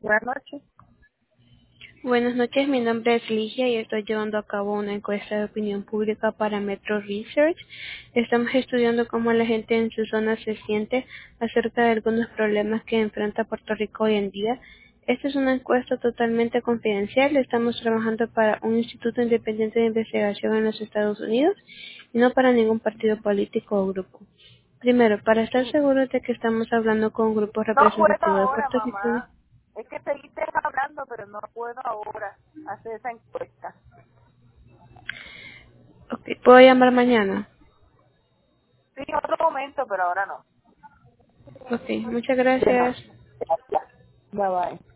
Buenas noches. Buenas noches, mi nombre es Ligia y estoy llevando a cabo una encuesta de opinión pública para Metro Research. Estamos estudiando cómo la gente en su zona se siente acerca de algunos problemas que enfrenta Puerto Rico hoy en día. Esta es una encuesta totalmente confidencial. Estamos trabajando para un instituto independiente de investigación en los Estados Unidos y no para ningún partido político o grupo. Primero, para estar seguros de que estamos hablando con un grupo No puedo representativo de ahora, Puerto Rico. mamá. Es que seguiste hablando, pero no puedo ahora hacer esa encuesta. Ok, ¿puedo llamar mañana? Sí, en otro momento, pero ahora no. Ok, muchas De nada. gracias. Gracias. Bye bye.